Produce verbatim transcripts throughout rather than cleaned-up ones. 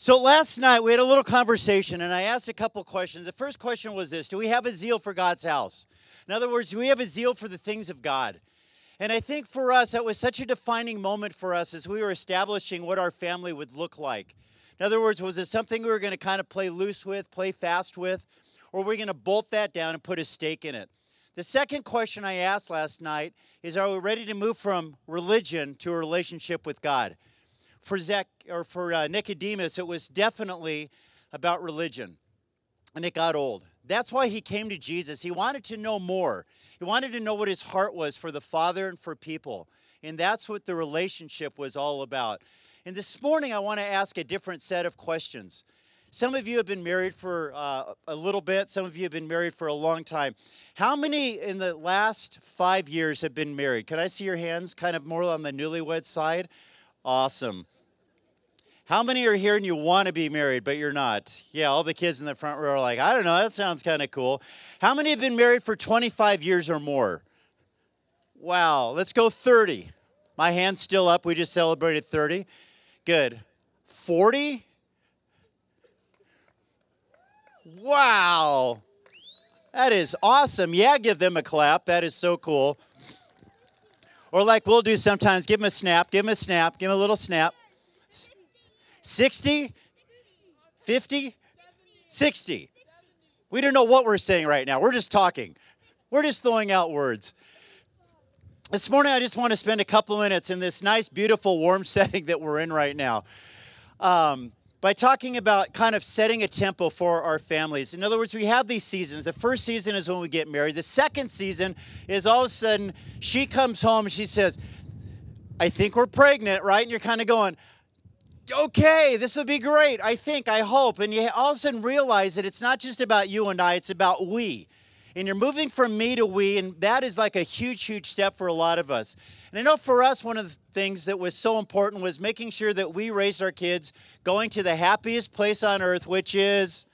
So last night we had a little conversation and I asked a couple questions. The first question was this: do we have a zeal for God's house? In other words, do we have a zeal for the things of God? And I think for us, that was such a defining moment for us as we were establishing what our family would look like. In other words, was it something we were going to kind of play loose with, play fast with, or were we going to bolt that down and put a stake in it? The second question I asked last night is, are we ready to move from religion to a relationship with God? For Zach, or for uh, Nicodemus, it was definitely about religion, and it got old. That's why he came to Jesus. He wanted to know more. He wanted to know what his heart was for the Father and for people, and that's what the relationship was all about. And this morning, I want to ask a different set of questions. Some of you have been married for uh, a little bit. Some of you have been married for a long time. How many in the last five years have been married? Can I see your hands kind of more on the newlywed side? Awesome. How many are here and you want to be married, but you're not? Yeah, all the kids in the front row are like, I don't know, that sounds kind of cool. How many have been married for twenty-five years or more? Wow, let's go thirty. My hand's still up. We just celebrated thirty. Good. forty? Wow. That is awesome. Yeah, give them a clap. That is so cool. Or like we'll do sometimes, give them a snap, give them a snap, give them a little snap. sixty? fifty? sixty. We don't know what we're saying right now. We're just talking. We're just throwing out words. This morning, I just want to spend a couple minutes in this nice, beautiful, warm setting that we're in right now um, by talking about kind of setting a tempo for our families. In other words, we have these seasons. The first season is when we get married. The second season is all of a sudden she comes home and she says, I think we're pregnant, right? And you're kind of going, okay, this will be great. I think, I hope. And you all of a sudden realize that it's not just about you and I, it's about we. And you're moving from me to we, and that is like a huge, huge step for a lot of us. And I know for us, one of the things that was so important was making sure that we raised our kids going to the happiest place on earth, which is,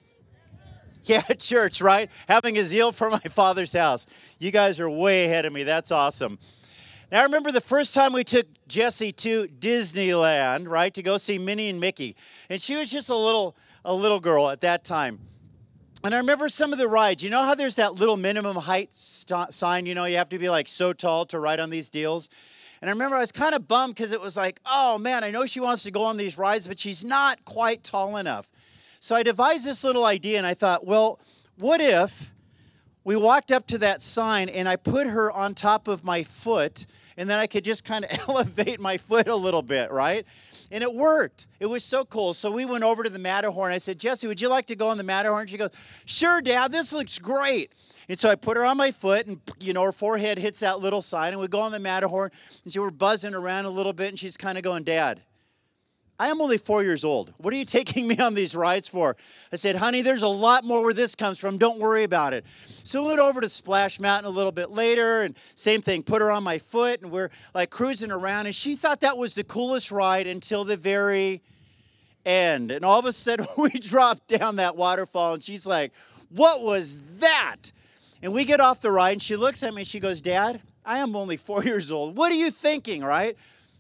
yeah, church, right? Having a zeal for my Father's house. You guys are way ahead of me. That's awesome. Now, I remember the first time we took Jessie to Disneyland, right, to go see Minnie and Mickey. And she was just a little, a little girl at that time. And I remember some of the rides. You know how there's that little minimum height st- sign? You know, you have to be like so tall to ride on these deals. And I remember I was kind of bummed because it was like, oh, man, I know she wants to go on these rides, but she's not quite tall enough. So I devised this little idea, and I thought, well, what if we walked up to that sign and I put her on top of my foot, and then I could just kind of elevate my foot a little bit, right? And it worked. It was so cool. So we went over to the Matterhorn. I said, Jessie, would you like to go on the Matterhorn? She goes, sure, Dad, this looks great. And so I put her on my foot, and, you know, her forehead hits that little sign, and we go on the Matterhorn, and so we're buzzing around a little bit, and she's kind of going, Dad, I am only four years old. What are you taking me on these rides for? I said, honey, there's a lot more where this comes from. Don't worry about it. So we went over to Splash Mountain a little bit later, and same thing, put her on my foot, and we're like cruising around, and she thought that was the coolest ride until the very end. And all of a sudden, we dropped down that waterfall, and she's like, what was that? And we get off the ride, and she looks at me, and she goes, Dad, I am only four years old. What are you thinking, right?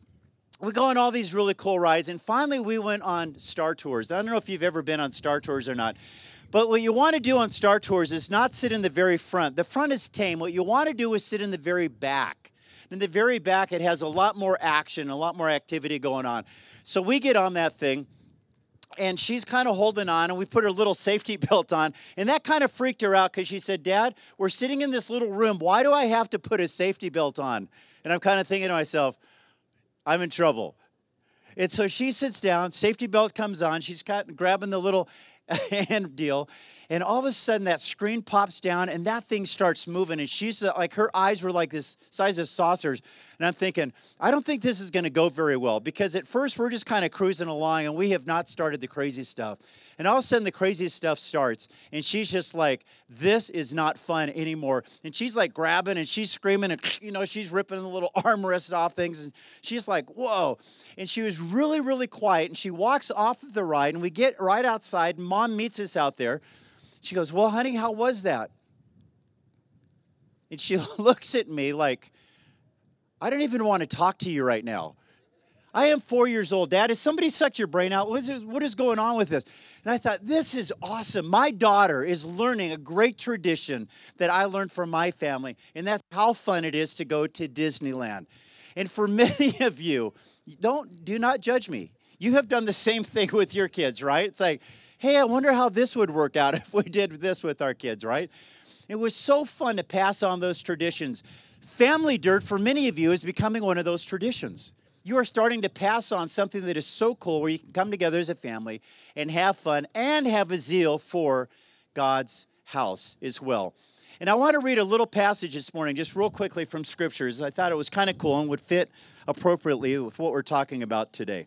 We go on all these really cool rides, and finally we went on Star Tours. I don't know if you've ever been on Star Tours or not, but what you want to do on Star Tours is not sit in the very front. The front is tame. What you want to do is sit in the very back. In the very back, it has a lot more action, a lot more activity going on. So we get on that thing, and she's kind of holding on, and we put her little safety belt on, and that kind of freaked her out because she said, Dad, we're sitting in this little room. Why do I have to put a safety belt on? And I'm kind of thinking to myself, I'm in trouble. And so she sits down, safety belt comes on, she's got, grabbing the little hand deal, and all of a sudden that screen pops down and that thing starts moving, and she's uh, like, her eyes were like this size of saucers, and I'm thinking, I don't think this is going to go very well, because at first we're just kind of cruising along and we have not started the crazy stuff. And all of a sudden the crazy stuff starts, and she's just like, this is not fun anymore. And she's like grabbing and she's screaming, and you know, she's ripping the little armrest off things, and she's like, whoa. And she was really, really quiet, and she walks off of the ride, and we get right outside, and Mom meets us out there. She goes, well, honey, how was that? And she looks at me like, I don't even want to talk to you right now. I am four years old. Dad, has somebody sucked your brain out? What is, what is going on with this? And I thought, this is awesome. My daughter is learning a great tradition that I learned from my family, and that's how fun it is to go to Disneyland. And for many of you, don't do not judge me. You have done the same thing with your kids, right? It's like, hey, I wonder how this would work out if we did this with our kids, right? It was so fun to pass on those traditions. Family Dirt, for many of you, is becoming one of those traditions. You are starting to pass on something that is so cool where you can come together as a family and have fun and have a zeal for God's house as well. And I want to read a little passage this morning, just real quickly from Scriptures. I thought it was kind of cool and would fit appropriately with what we're talking about today.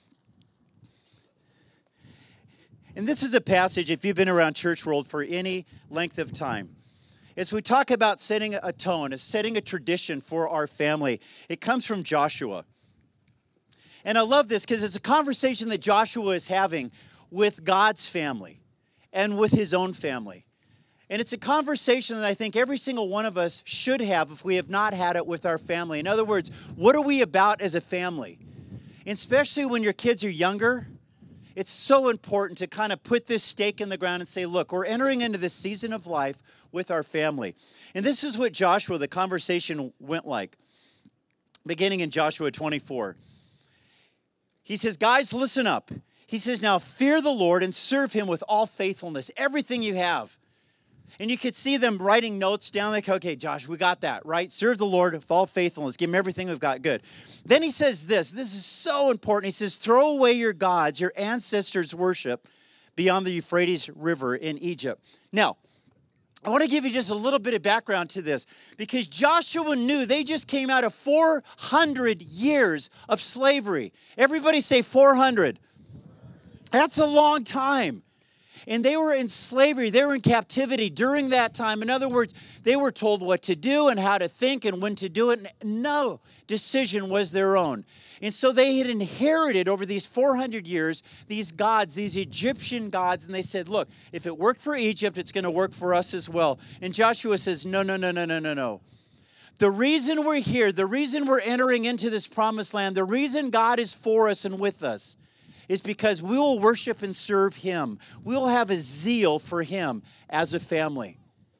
And this is a passage, if you've been around church world for any length of time. As we talk about setting a tone, setting a tradition for our family, it comes from Joshua. And I love this because it's a conversation that Joshua is having with God's family and with his own family. And it's a conversation that I think every single one of us should have if we have not had it with our family. In other words, what are we about as a family? And especially when your kids are younger, it's so important to kind of put this stake in the ground and say, look, we're entering into this season of life with our family. And this is what Joshua, the conversation went like, beginning in Joshua twenty-four. He says, guys, listen up. He says, now fear the Lord and serve him with all faithfulness, everything you have. And you could see them writing notes down like, okay, Josh, we got that, right? Serve the Lord with all faithfulness. Give him everything we've got. Good. Then he says this. This is so important. He says, throw away your gods, your ancestors' worship beyond the Euphrates River in Egypt. Now, I want to give you just a little bit of background to this because Joshua knew they just came out of four hundred years of slavery. Everybody say four hundred. That's a long time. And they were in slavery. They were in captivity during that time. In other words, they were told what to do and how to think and when to do it. No decision was their own. And so they had inherited over these four hundred years these gods, these Egyptian gods. And they said, look, if it worked for Egypt, it's going to work for us as well. And Joshua says, no, no, no, no, no, no, no. The reason we're here, the reason we're entering into this promised land, the reason God is for us and with us is because we will worship and serve him. We will have a zeal for him as a family.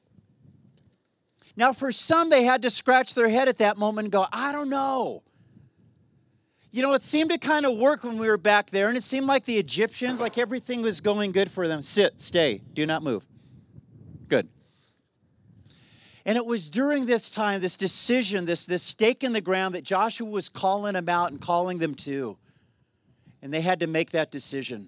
Now, for some, they had to scratch their head at that moment and go, I don't know. You know, it seemed to kind of work when we were back there, and it seemed like the Egyptians, like everything was going good for them. Sit, stay, do not move. Good. And it was during this time, this decision, this, this stake in the ground that Joshua was calling them out and calling them to. And they had to make that decision.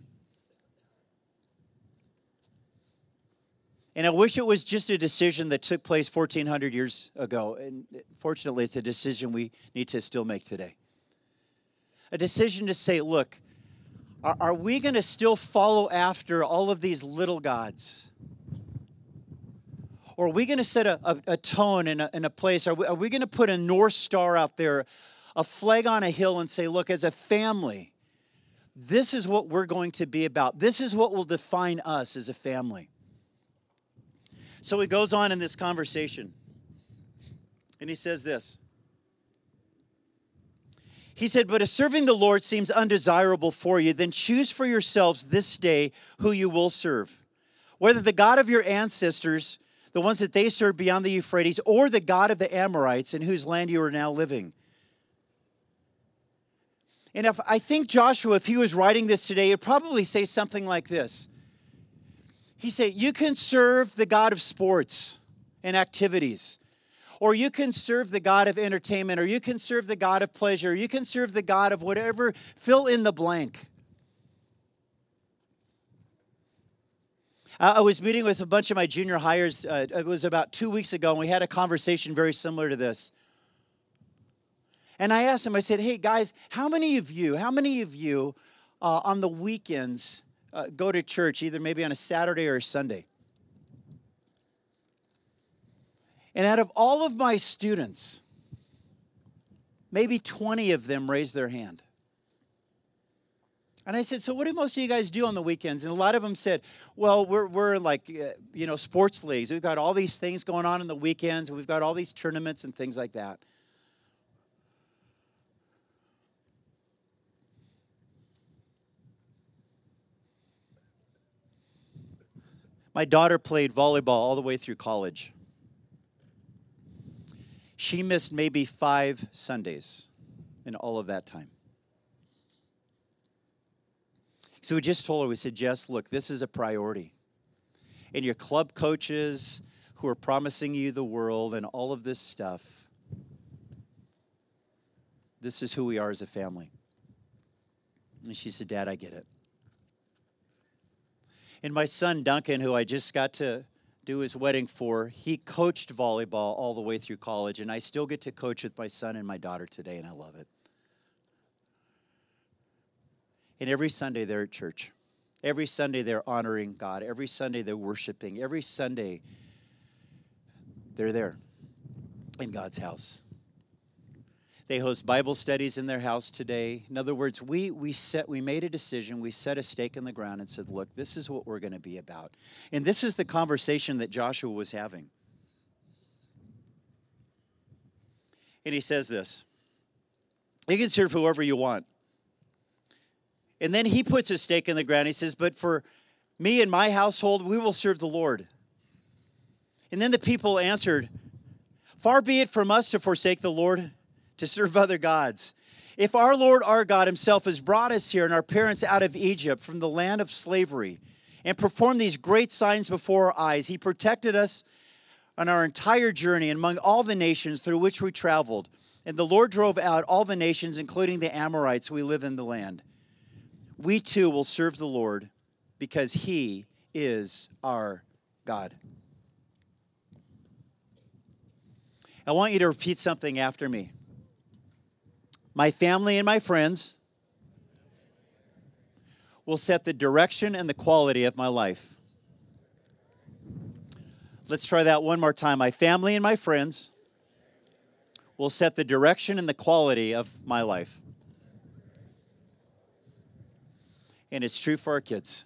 And I wish it was just a decision that took place fourteen hundred years ago. And fortunately, it's a decision we need to still make today. A decision to say, look, are, are we going to still follow after all of these little gods? Or are we going to set a, a, a tone in a, in a place? Are we, are we going to put a North Star out there, a flag on a hill and say, look, as a family, this is what we're going to be about. This is what will define us as a family. So he goes on in this conversation, and he says this. He said, but if serving the Lord seems undesirable for you, then choose for yourselves this day who you will serve. Whether the God of your ancestors, the ones that they served beyond the Euphrates, or the God of the Amorites in whose land you are now living. And if I think Joshua, if he was writing this today, he'd probably say something like this. He'd say, you can serve the God of sports and activities, or you can serve the God of entertainment, or you can serve the God of pleasure, or you can serve the God of whatever, fill in the blank. I was meeting with a bunch of my junior hires, uh, it was about two weeks ago, and we had a conversation very similar to this. And I asked them, I said, hey, guys, how many of you, how many of you uh, on the weekends uh, go to church, either maybe on a Saturday or a Sunday? And out of all of my students, maybe twenty of them raised their hand. And I said, so what do most of you guys do on the weekends? And a lot of them said, well, we're we're like, uh, you know, sports leagues. We've got all these things going on in the weekends. We've got all these tournaments and things like that. My daughter played volleyball all the way through college. She missed maybe five Sundays in all of that time. So we just told her, we said, Jess, look, this is a priority. And your club coaches who are promising you the world and all of this stuff, this is who we are as a family. And she said, Dad, I get it. And my son, Duncan, who I just got to do his wedding for, he coached volleyball all the way through college, and I still get to coach with my son and my daughter today, and I love it. And every Sunday they're at church. Every Sunday they're honoring God. Every Sunday they're worshiping. Every Sunday they're there in God's house. They host Bible studies in their house today. In other words, we we set we made a decision, we set a stake in the ground and said, look, this is what we're going to be about. And this is the conversation that Joshua was having. And he says this, you can serve whoever you want. And then he puts a stake in the ground. He says, but for me and my household, we will serve the Lord. And then the people answered, far be it from us to forsake the Lord, to serve other gods. If our Lord, our God himself has brought us here and our parents out of Egypt from the land of slavery and performed these great signs before our eyes, he protected us on our entire journey and among all the nations through which we traveled. And the Lord drove out all the nations, including the Amorites who live in the land. We too will serve the Lord because he is our God. I want you to repeat something after me. My family and my friends will set the direction and the quality of my life. Let's try that one more time. My family and my friends will set the direction and the quality of my life. And it's true for our kids.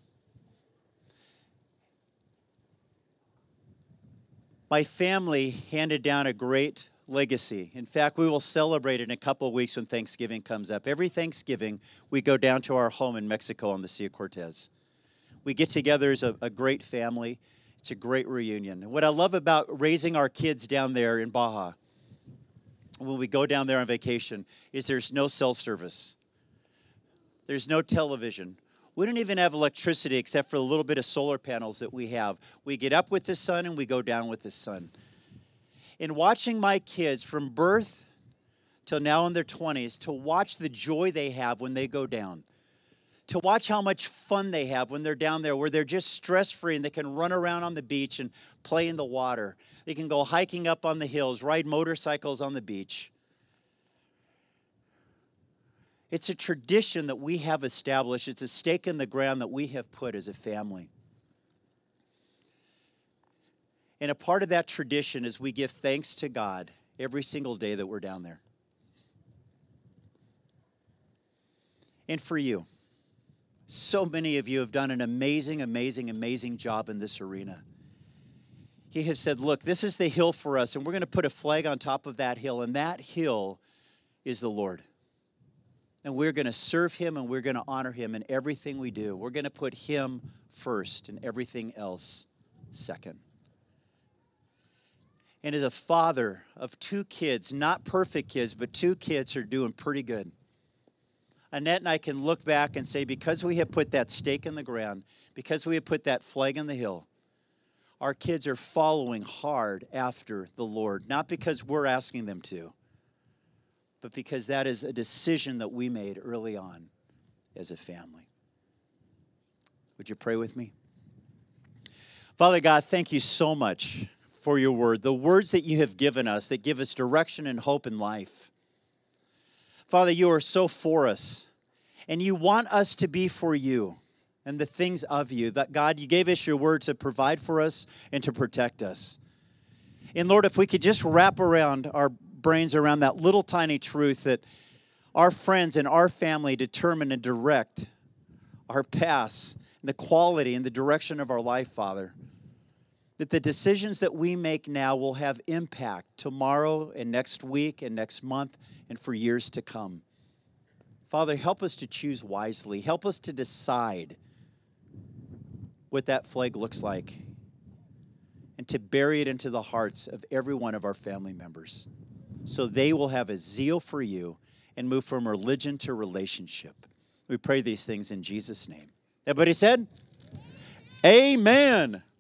My family handed down a great legacy. In fact, we will celebrate in a couple of weeks when Thanksgiving comes up. Every Thanksgiving, we go down to our home in Mexico on the Sea of Cortez. We get together as a, a great family. It's a great reunion. And what I love about raising our kids down there in Baja, when we go down there on vacation, is there's no cell service. There's no television. We don't even have electricity except for the little bit of solar panels that we have. We get up with the sun and we go down with the sun. In watching my kids from birth till now in their twenties, to watch the joy they have when they go down, to watch how much fun they have when they're down there, where they're just stress-free and they can run around on the beach and play in the water. They can go hiking up on the hills, ride motorcycles on the beach. It's a tradition that we have established. It's a stake in the ground that we have put as a family. And a part of that tradition is we give thanks to God every single day that we're down there. And for you, so many of you have done an amazing, amazing, amazing job in this arena. You have said, look, this is the hill for us, and we're going to put a flag on top of that hill, and that hill is the Lord. And we're going to serve him, and we're going to honor him in everything we do. We're going to put him first and everything else second. And as a father of two kids, not perfect kids, but two kids who are doing pretty good, Annette and I can look back and say, because we have put that stake in the ground, because we have put that flag in the hill, our kids are following hard after the Lord, not because we're asking them to, but because that is a decision that we made early on as a family. Would you pray with me? Father God, thank you so much for your word, the words that you have given us that give us direction and hope in life. Father, you are so for us, and you want us to be for you and the things of you. That God, you gave us your word to provide for us and to protect us. And Lord, if we could just wrap around our brains around that little tiny truth that our friends and our family determine and direct our paths and the quality and the direction of our life, Father, that the decisions that we make now will have impact tomorrow and next week and next month and for years to come. Father, help us to choose wisely. Help us to decide what that flag looks like and to bury it into the hearts of every one of our family members so they will have a zeal for you and move from religion to relationship. We pray these things in Jesus' name. Everybody said? Amen.